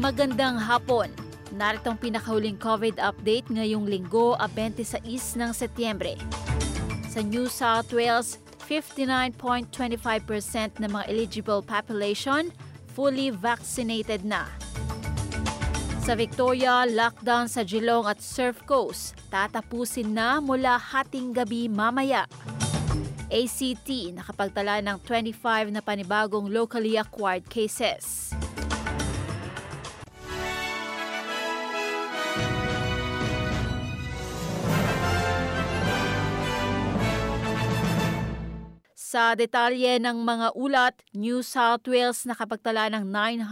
Magandang hapon. Narito ang pinakahuling COVID update ngayong linggo, 26 ng Setyembre. Sa New South Wales, 59.25% ng mga eligible population fully vaccinated na. Sa Victoria, lockdown sa Geelong at Surf Coast tatapusin na mula hating gabi mamaya. ACT nakapagtala ng 25 na panibagong locally acquired cases. Sa detalye ng mga ulat, New South Wales nakapagtala ng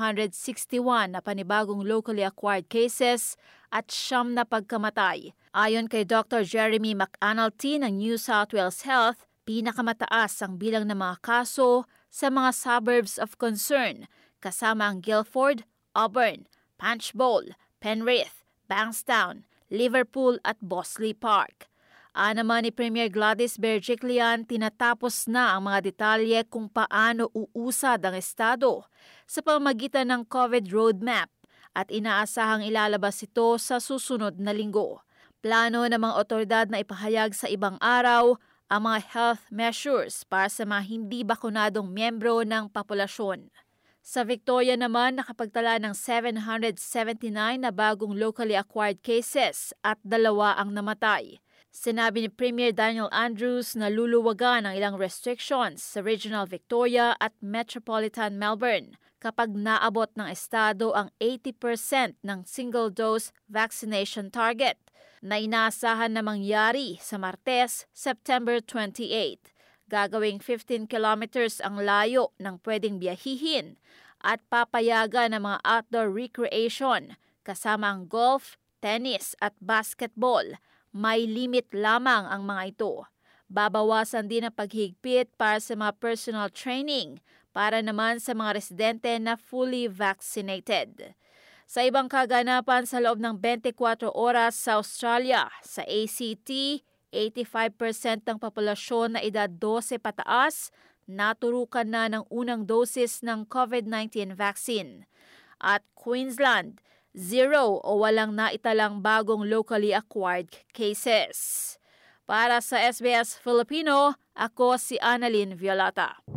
961 na panibagong locally acquired cases at 9 na pagkamatay. Ayon kay Dr. Jeremy McAnulty ng New South Wales Health, pinakamataas ang bilang ng mga kaso sa mga suburbs of concern, kasama ang Guildford, Auburn, Punchbowl, Penrith, Bankstown, Liverpool at Bossley Park. Naman ni Premier Gladys Berejiklian, tinatapos na ang mga detalye kung paano uusad ang estado sa pamamagitan ng COVID roadmap at inaasahang ilalabas ito sa susunod na linggo. Plano ng mga otoridad na ipahayag sa ibang araw ang mga health measures para sa mga hindi bakunadong miyembro ng populasyon. Sa Victoria naman, nakapagtala ng 779 na bagong locally acquired cases at 2 ang namatay. Sinabi ni Premier Daniel Andrews na luluwagan ang ilang restrictions sa Regional Victoria at Metropolitan Melbourne kapag naabot ng estado ang 80% ng single-dose vaccination target na inaasahan na mangyari sa Martes, September 28. Gagawing 15 kilometers ang layo ng pwedeng biyahihin at papayagan ng mga outdoor recreation kasama ang golf, tennis at basketball. May limit lamang ang mga ito. Babawasan din ang paghigpit para sa mga personal training para naman sa mga residente na fully vaccinated. Sa ibang kaganapan sa loob ng 24 oras sa Australia, sa ACT, 85% ng populasyon na edad 12 pataas naturukan na ng unang dosis ng COVID-19 vaccine. At Queensland, 0 o walang naitalang bagong locally acquired cases. Para sa SBS Filipino, ako si Annalyn Violata.